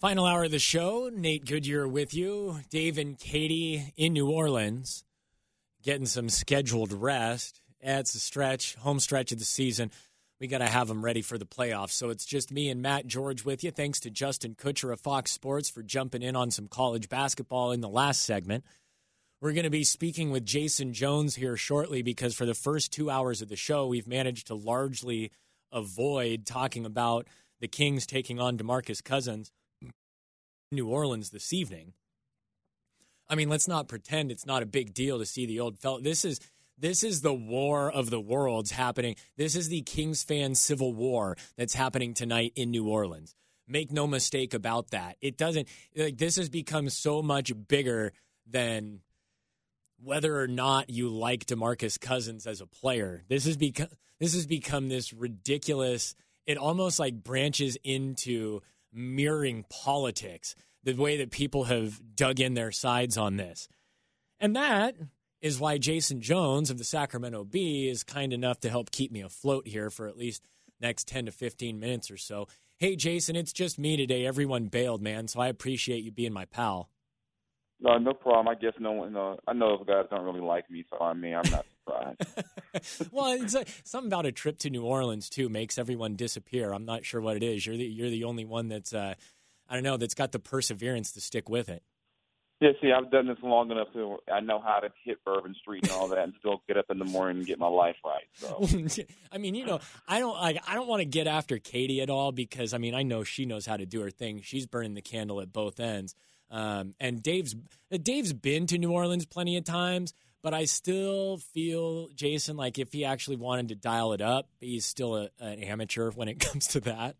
Final hour of the show. Nate Goodyear with you. Dave and Katie in New Orleans getting some scheduled rest. It's a home stretch of the season. We got to have them ready for the playoffs. So it's just me and Matt George with you. Thanks to Justin Kutcher of Fox Sports for jumping in on some college basketball in the last segment. We're going to be speaking with Jason Jones here shortly because for the first 2 hours of the show, we've managed to largely avoid talking about the Kings taking on DeMarcus Cousins New Orleans this evening. I mean, let's not pretend it's not a big deal to see the old fella. This is the war of the worlds happening. This is the Kings fan civil war that's happening tonight in New Orleans. Make no mistake about that. This has become so much bigger than whether or not you like DeMarcus Cousins as a player. This has become this ridiculous. It almost like branches into mirroring politics, the way that people have dug in their sides on this. And that is why Jason Jones of the Sacramento Bee is kind enough to help keep me afloat here for at least next 10 to 15 minutes or so. Hey, Jason, it's just me today. Everyone bailed, man, so I appreciate you being my pal. No problem. I guess no one. I know those guys don't really like me, so I mean, I'm not surprised. Well, it's something about a trip to New Orleans too makes everyone disappear. I'm not sure what it is. You're the only one that's I don't know, that's got the perseverance to stick with it. Yeah, see, I've done this long enough to I know how to hit Bourbon Street and all that, and still get up in the morning and get my life right. So, I mean, I don't want to get after Katie at all because I mean, I know she knows how to do her thing. She's burning the candle at both ends. And Dave's been to New Orleans plenty of times, but I still feel, Jason, like if he actually wanted to dial it up, he's still an amateur when it comes to that.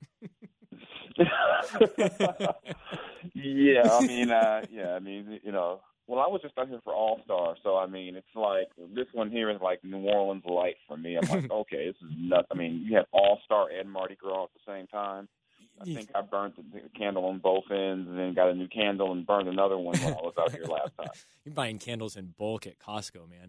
Yeah, I mean, well, I was just out here for All-Star, so I mean, it's like this one here is like New Orleans light for me. I'm like, okay, this is nuts. I mean, you have All-Star and Mardi Gras at the same time. I think I burned the candle on both ends and then got a new candle and burned another one when I was out here last time. You're buying candles in bulk at Costco, man.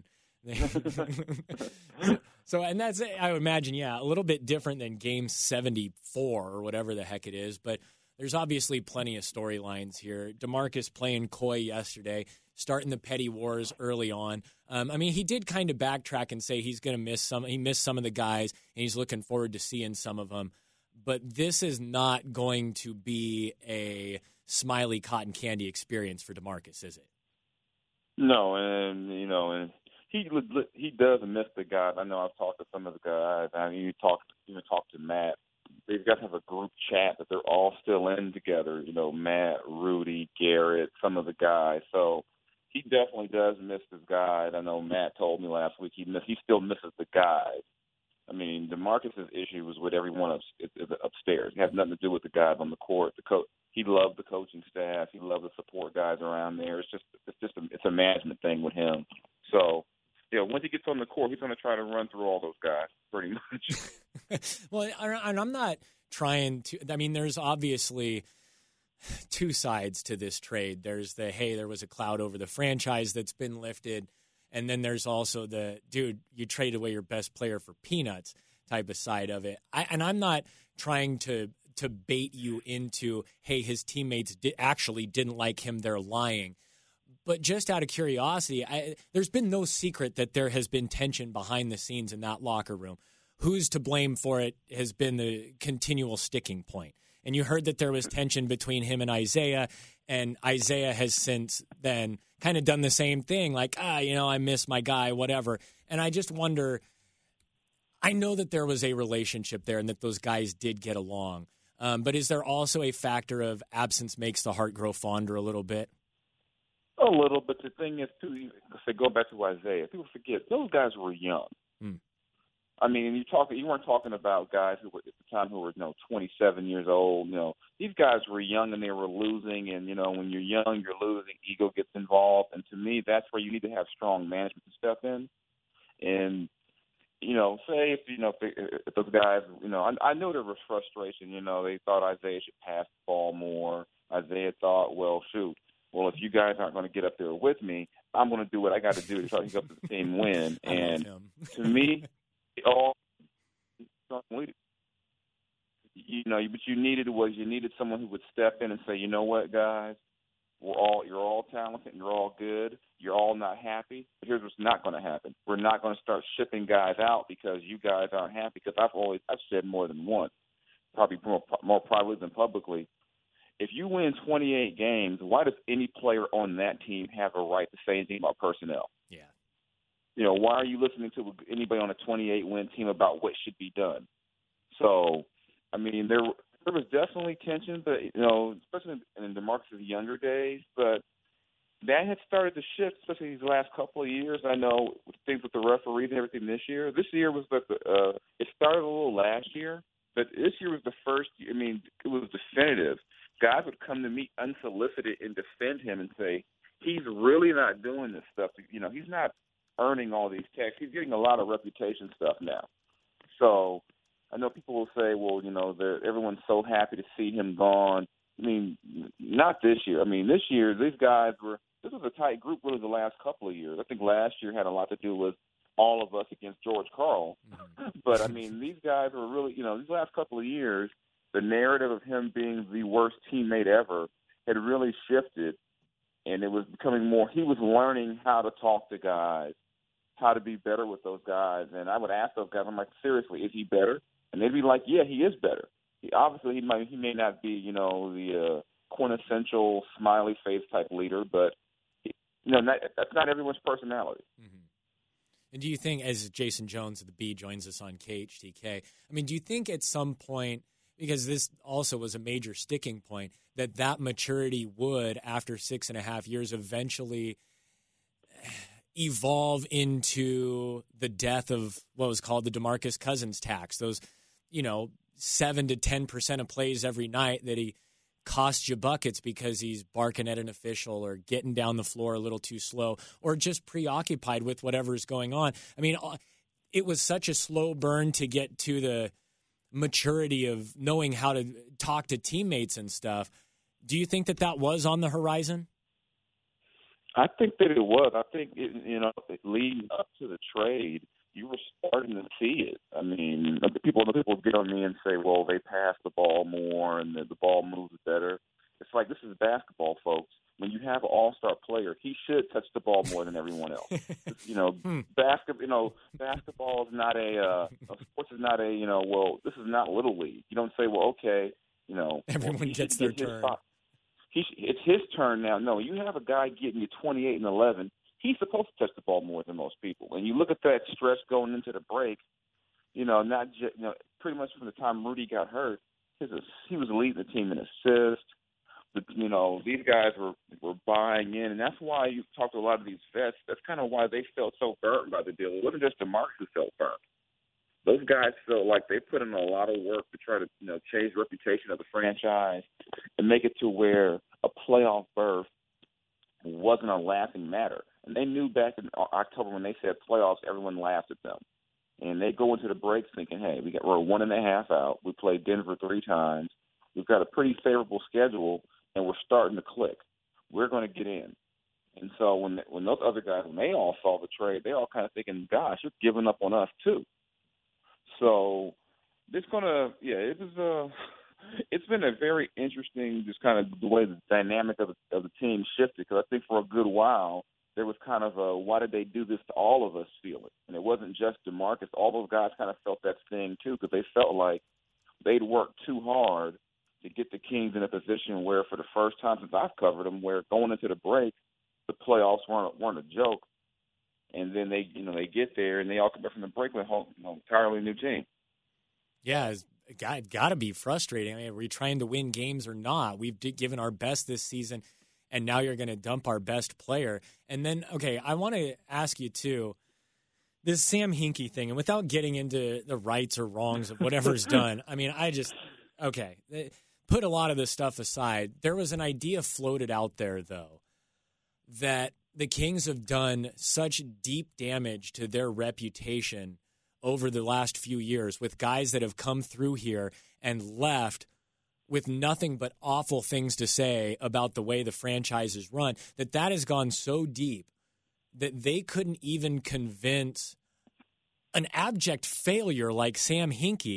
So, and that's, I would imagine, yeah, a little bit different than Game 74 or whatever the heck it is, but there's obviously plenty of storylines here. DeMarcus playing coy yesterday, starting the petty wars early on. I mean, he did kind of backtrack and say he's going to miss some. He missed some of the guys, and he's looking forward to seeing some of them. But this is not going to be a smiley cotton candy experience for DeMarcus, is it? No, and he does miss the guys. I know I've talked to some of the guys. I mean, you talked to Matt. They've got to have a group chat that they're all still in together. Matt, Rudy, Garrett, some of the guys. So he definitely does miss his guys. I know Matt told me last week he still misses the guys. I mean, DeMarcus's issue was with everyone upstairs. It has nothing to do with the guys on the court. The coach, he loved the coaching staff. He loved the support guys around there. It's a management thing with him. So, yeah, once he gets on the court, he's going to try to run through all those guys pretty much. Well, and I'm not trying to. I mean, there's obviously two sides to this trade. There's there was a cloud over the franchise that's been lifted. And then there's also dude, you traded away your best player for peanuts type of side of it. I'm not trying to bait you into, hey, his teammates actually didn't like him, they're lying. But just out of curiosity, there's been no secret that there has been tension behind the scenes in that locker room. Who's to blame for it has been the continual sticking point. And you heard that there was tension between him and Isaiah has since then kind of done the same thing, like, I miss my guy, whatever. And I just wonder, I know that there was a relationship there and that those guys did get along. But is there also a factor of absence makes the heart grow fonder a little bit? A little, but the thing is, too, if they go back to Isaiah, people forget, those guys were young. I mean, you weren't talking about guys who were at the time who were 27 years old. These guys were young and they were losing. And when you're young, you're losing. Ego gets involved. And to me, that's where you need to have strong management to step in. And say if those guys, I know there was frustration. They thought Isaiah should pass the ball more. Isaiah thought, well, shoot. Well, if you guys aren't going to get up there with me, I'm going to do what I got to do to try to help the team win. And to me, But you needed someone who would step in and say, you know what, guys, you're all talented and you're all good. You're all not happy. But here's what's not going to happen. We're not going to start shipping guys out because you guys aren't happy. Because I've said more than once, probably more privately than publicly. If you win 28 games, why does any player on that team have a right to say anything about personnel? Yeah. Why are you listening to anybody on a 28-win team about what should be done? So, I mean, there was definitely tension, but especially in DeMarcus' younger days. But that had started to shift, especially these last couple of years. I know things with the referees and everything this year. This year was it started a little last year, but this year was the first. I mean, it was definitive. Guys would come to me unsolicited and defend him and say he's really not doing this stuff. He's not earning all these checks. He's getting a lot of reputation stuff now. So I know people will say, well, everyone's so happy to see him gone. I mean, not this year. I mean, this year, this was a tight group really the last couple of years. I think last year had a lot to do with all of us against George Karl. Mm-hmm. But, I mean, these guys were really, these last couple of years, the narrative of him being the worst teammate ever had really shifted, and it was becoming more – he was learning how to talk to guys, how to be better with those guys. And I would ask those guys, I'm like, seriously, is he better? And they'd be like, yeah, he is better. Obviously, he may not be, the quintessential smiley face type leader, but that's not everyone's personality. Mm-hmm. And do you think, as Jason Jones of the Bee joins us on KHTK, I mean, do you think at some point, because this also was a major sticking point, that maturity would, after 6.5 years, eventually evolve into the death of what was called the DeMarcus Cousins tax? Those, 7 to 10% of plays every night that he costs you buckets because he's barking at an official or getting down the floor a little too slow or just preoccupied with whatever's going on. I mean, it was such a slow burn to get to the maturity of knowing how to talk to teammates and stuff. Do you think that was on the horizon? I think that it was. I think, leading up to the trade, you were starting to see it. I mean, people get on me and say, well, they pass the ball more and the ball moves better. It's like, this is basketball, folks. When you have an all-star player, he should touch the ball more than everyone else. Basketball is not sports is not well, this is not Little League. You don't say, well, okay, everyone gets their turn. It's his turn now. No, you have a guy getting you 28 and 11. He's supposed to touch the ball more than most people. And you look at that stretch going into the break, not just, pretty much from the time Rudy got hurt, he was leading the team in assists. These guys were buying in, and that's why you talk to a lot of these vets. That's kind of why they felt so burnt by the deal. It wasn't just DeMarcus who felt burnt. Those guys felt like they put in a lot of work to try to, change the reputation of the franchise and make it to where a playoff berth wasn't a laughing matter. And they knew back in October when they said playoffs, everyone laughed at them. And they go into the breaks thinking, hey, we're 1.5 out. We played Denver 3 times. We've got a pretty favorable schedule, and we're starting to click. We're going to get in. And so when those other guys, when they all saw the trade, they all kind of thinking, gosh, you're giving up on us too. So it's been a very interesting, just kind of the way the dynamic of the team shifted. Because I think for a good while there was kind of a why did they do this to all of us feeling, and it wasn't just DeMarcus. All those guys kind of felt that sting too, because they felt like they'd worked too hard to get the Kings in a position where, for the first time since I've covered them, where going into the break, the playoffs weren't a joke. And then they get there and they all come back from the break with an entirely new team. Yeah, it's got to be frustrating. I mean, are we trying to win games or not? We've given our best this season, and now you're going to dump our best player. And then, okay, I want to ask you too, this Sam Hinkie thing, and without getting into the rights or wrongs of whatever's done, I mean, put a lot of this stuff aside. There was an idea floated out there, though, that the Kings have done such deep damage to their reputation over the last few years with guys that have come through here and left with nothing but awful things to say about the way the franchise is run, that has gone so deep that they couldn't even convince an abject failure like Sam Hinkie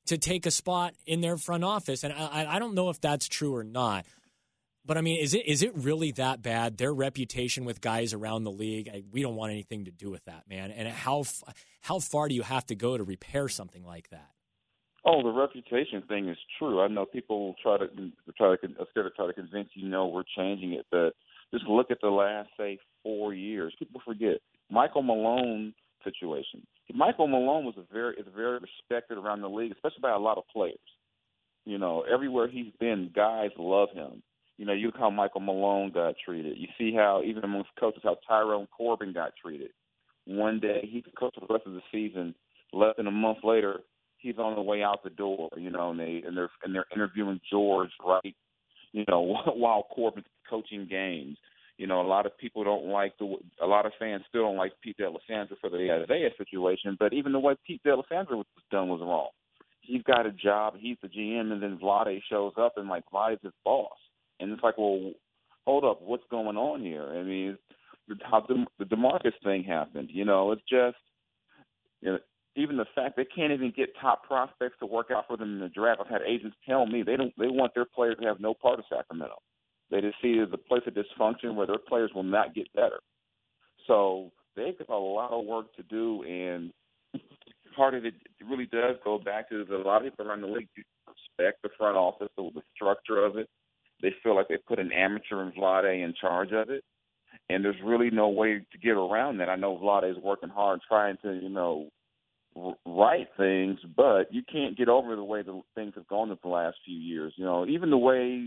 to take a spot in their front office. And I don't know if that's true or not. But, I mean, is it really that bad? Their reputation with guys around the league, we don't want anything to do with that, man. And how far do you have to go to repair something like that? Oh, the reputation thing is true. I know people try to convince you, no, we're changing it. But just look at the last, say, 4 years. People forget Michael Malone situation. Michael Malone is very respected around the league, especially by a lot of players. You know, everywhere he's been, guys love him. You know, you look how Michael Malone got treated. You see how, even amongst coaches, how Tyrone Corbin got treated. One day, he could coach for the rest of the season. Less than a month later, he's on the way out the door. You know, and they're interviewing George, right? You know, while Corbin's coaching games. You know, a lot of people don't like a lot of fans still don't like Pete D'Alessandro for the Isaiah situation. But even the way Pete D'Alessandro was done was wrong. He's got a job, he's the GM, and then Vlade shows up and like Vlade's his boss. And it's like, well, hold up, what's going on here? I mean, how the DeMarcus thing happened. You know, it's just, you know, even the fact they can't even get top prospects to work out for them in the draft. I've had agents tell me they want their players to have no part of Sacramento. They just see it as a place of dysfunction where their players will not get better. So they've got a lot of work to do, and part of it really does go back to a lot of people around the league respect the front office, the structure of it. They feel like they put an amateur in Vlade in charge of it, and there's really no way to get around that. I know Vlade is working hard trying to, you know, right things, but you can't get over the way the things have gone in the last few years. You know, even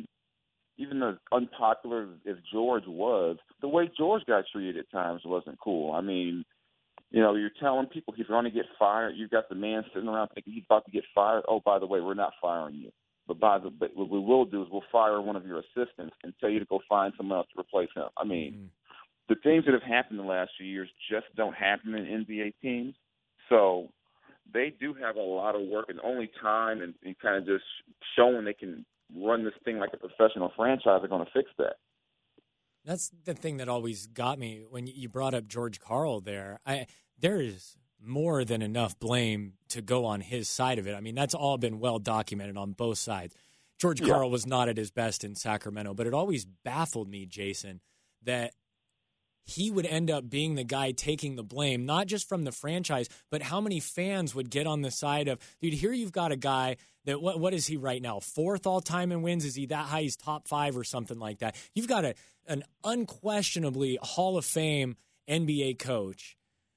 as unpopular as George was, the way George got treated at times wasn't cool. I mean, you know, you're telling people he's going to get fired. You've got the man sitting around thinking he's about to get fired. Oh, by the way, we're not firing you. But what we will do is we'll fire one of your assistants and tell you to go find someone else to replace him. I mean, the things that have happened in the last few years just don't happen in NBA teams. So they do have a lot of work, and only time and kind of just showing they can run this thing like a professional franchise are going to fix that. That's the thing that always got me when you brought up George Karl there. There is more than enough blame to go on his side of it. I mean, that's all been well documented on both sides. George Karl was not at his best in Sacramento, but it always baffled me, Jason, that he would end up being the guy taking the blame, not just from the franchise, but how many fans would get on the side of, dude, here you've got a guy that, what is he right now, 4th all-time in wins? Is he that high? He's top 5 or something like that. You've got an unquestionably Hall of Fame NBA coach,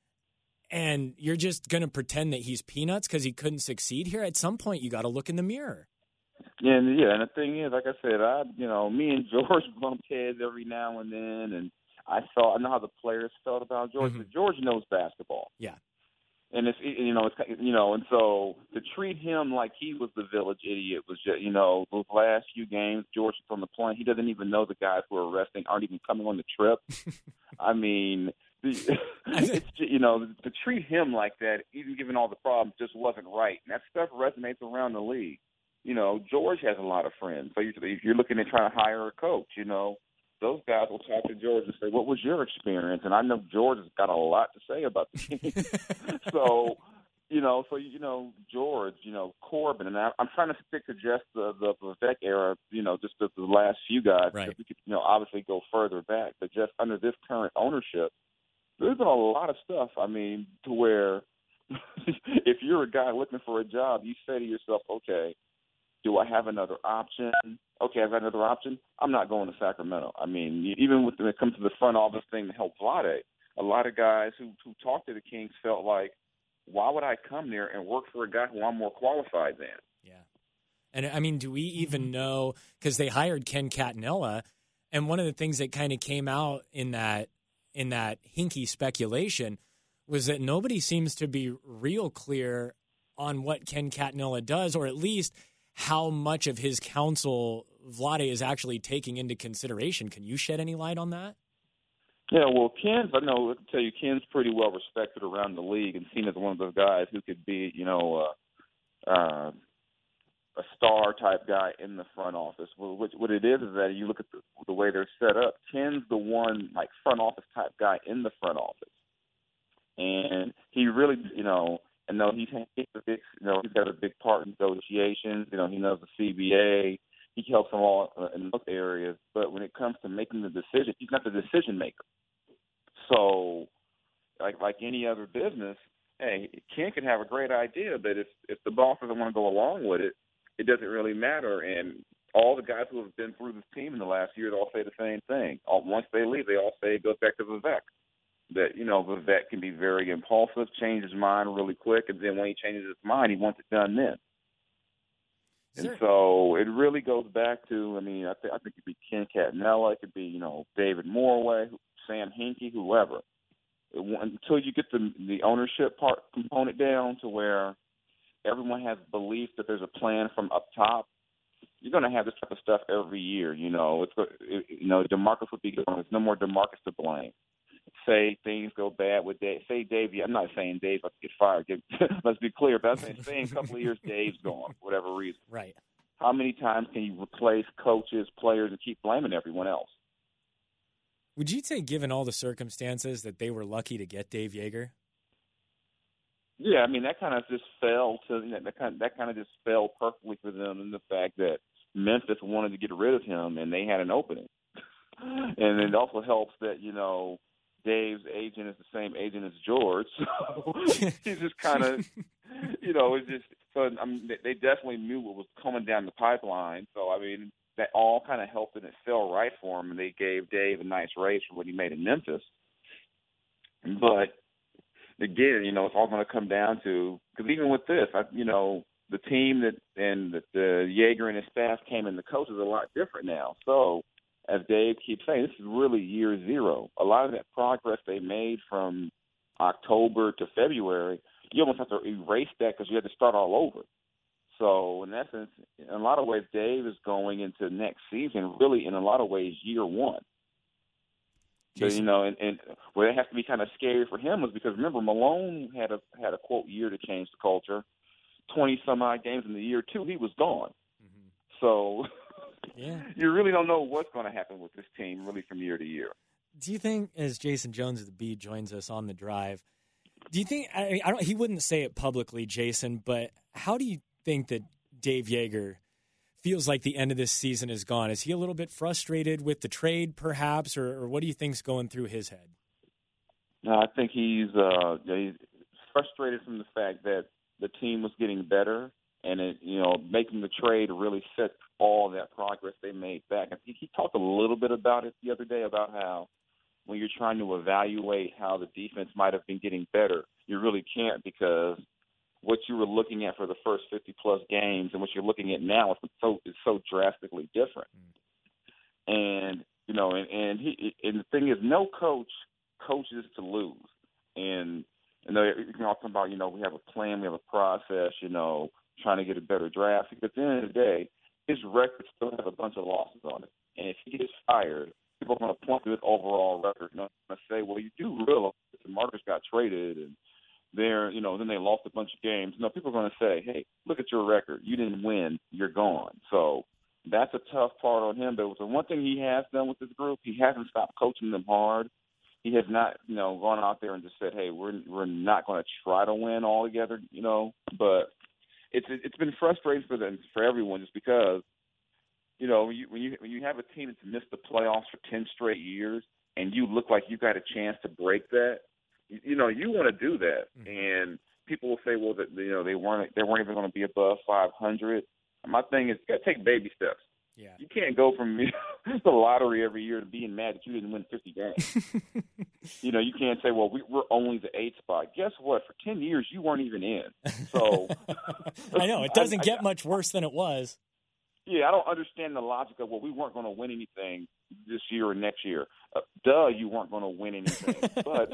and you're just going to pretend that he's peanuts because he couldn't succeed here? At some point, you got to look in the mirror. Yeah, and the thing is, like I said, me and George bumped heads every now and then, and I know how the players felt about George. But George knows basketball. Yeah, and and so to treat him like he was the village idiot was just, those last few games, George is on the plane. He doesn't even know the guys who are arresting aren't even coming on the trip. I mean, it's to treat him like that, even given all the problems, just wasn't right. And that stuff resonates around the league. George has a lot of friends. So if you're looking at trying to hire a coach, those guys will talk to George and say, what was your experience? And I know George has got a lot to say about the team. So George, Corbin, and I'm trying to stick to just the Vivek era, just the last few guys. Right. We could, obviously go further back, but just under this current ownership, there's been a lot of stuff, to where if you're a guy looking for a job, you say to yourself, okay, do I have another option? Okay, I've got another option. I'm not going to Sacramento. Even when it comes to the front office thing to help Vlade, a lot of guys who talked to the Kings felt like, why would I come there and work for a guy who I'm more qualified than? Yeah. And, do we even know, because they hired Ken Catanella, and one of the things that kind of came out in that hinky speculation was that nobody seems to be real clear on what Ken Catanella does, or at least how much of his counsel Vlade is actually taking into consideration. Can you shed any light on that? Yeah, well, I can tell you, Ken's pretty well respected around the league and seen as one of those guys who could be, a star type guy in the front office. Well, what it is that you look at the way they're set up, Ken's the one front office type guy in the front office, and he really, I know he's got a big part in negotiations. He knows the CBA. He helps them all in those areas. But when it comes to making the decision, he's not the decision maker. So, like any other business, hey, Ken can have a great idea, but if the boss doesn't want to go along with it, it doesn't really matter. And all the guys who have been through this team in the last year, they all say the same thing. Once they leave, they all say it goes back to Vivek. That, Vivek can be very impulsive, change his mind really quick, and then when he changes his mind, he wants it done then. And so it really goes back to, I think it could be Ken Catanella, it could be, David Morway, Sam Hinkie, whoever. Until you get the ownership component down to where everyone has belief that there's a plan from up top, you're going to have this type of stuff every year. DeMarcus would be gone. There's no more DeMarcus to blame. Say things go bad with Dave. Say Dave. I'm not saying Dave has to get fired. Let's be clear. But I'm saying a couple of years Dave's gone for whatever reason. Right. How many times can you replace coaches, players, and keep blaming everyone else? Would you say, given all the circumstances, that they were lucky to get Dave Joerger? Yeah, that kind of just fell to that kind of just fell perfectly for them in the fact that Memphis wanted to get rid of him and they had an opening, and it also helps that Dave's agent is the same agent as George, so he's just kind of it's just so they definitely knew what was coming down the pipeline. So that all kind of helped and it fell right for him, and they gave Dave a nice raise for what he made in Memphis. But again, it's all going to come down to, because even with this, the team that the Joerger and his staff came in, the coach is a lot different now. So as Dave keeps saying, this is really year zero. A lot of that progress they made from October to February, you almost have to erase that because you had to start all over. So in essence, in a lot of ways, Dave is going into next season really in a lot of ways year one. So, and where it has to be kind of scary for him was because, remember, Malone had a quote year to change the culture. 20-some-odd games in the year two, he was gone. Mm-hmm. So yeah, you really don't know what's going to happen with this team really from year to year. Do you think, as Jason Jones of the Bee joins us on the drive, do you think, he wouldn't say it publicly, Jason, but how do you think that Dave Joerger feels like the end of this season is gone? Is he a little bit frustrated with the trade, perhaps, or what do you think's going through his head? No, I think he's frustrated from the fact that the team was getting better, and making the trade really set all that progress they made back. I think he talked a little bit about it the other day about how when you're trying to evaluate how the defense might have been getting better, you really can't, because what you were looking at for the first 50-plus games and what you're looking at now is so drastically different. And and the thing is, no coach coaches to lose. And you can all talk about we have a plan, we have a process, trying to get a better draft. Because at the end of the day, his record still has a bunch of losses on it. And if he gets fired, people are going to point to his overall record and say, well, you do realize that Marcus got traded and then they lost a bunch of games. No, people are going to say, hey, look at your record. You didn't win. You're gone. So that's a tough part on him. But the one thing he has done with this group, he hasn't stopped coaching them hard. He has not, gone out there and just said, hey, we're not going to try to win all together, But it's been frustrating for everyone just because, when you have a team that's missed the playoffs for 10 straight years and you look like you got a chance to break that, you want to do that. Mm-hmm. And people will say, well, that they weren't even going to be above 500. My thing is, you got to take baby steps. Yeah. You can't go from the lottery every year to being mad that you didn't win 50 games. You can't say, well, we're only the 8th spot. Guess what? For 10 years, you weren't even in. So I know. It doesn't get much worse than it was. Yeah, I don't understand the logic of, well, we weren't going to win anything this year or next year. You weren't going to win anything. But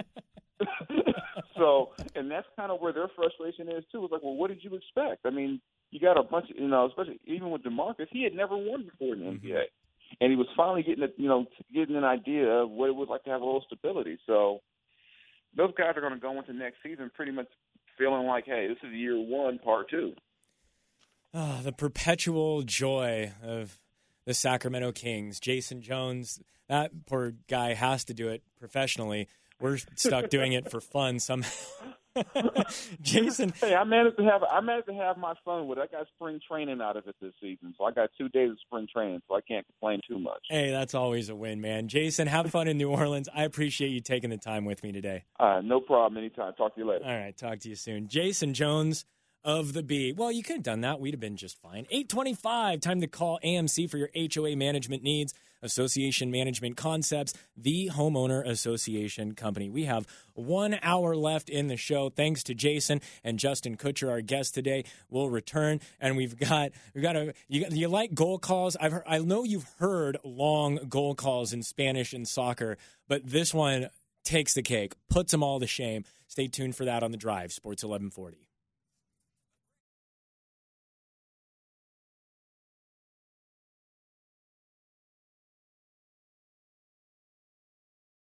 so, and that's kind of where their frustration is, too. It's like, well, what did you expect? You got a bunch of, especially even with DeMarcus, he had never won before in the NBA. And he was finally getting an idea of what it was like to have a little stability. So those guys are going to go into next season pretty much feeling like, hey, this is year one, part two. Oh, the perpetual joy of the Sacramento Kings. Jason Jones, that poor guy has to do it professionally. We're stuck doing it for fun somehow. Jason. Hey, I managed to have my fun with it. I got spring training out of it this season, so I got 2 days of spring training, so I can't complain too much. Hey, that's always a win, man. Jason, have fun in New Orleans. I appreciate you taking the time with me today. No problem. Anytime. Talk to you later. All right, talk to you soon. Jason Jones of the Bee. Well, you could have done that. We'd have been just fine. 8:25, time to call AMC for your HOA management needs. Association Management Concepts, the homeowner association company. We have 1 hour left in the show. Thanks to Jason and Justin Kutcher, our guest today. We'll return, and you like goal calls? I know you've heard long goal calls in Spanish and soccer, but this one takes the cake, puts them all to shame. Stay tuned for that on The Drive, Sports 1140.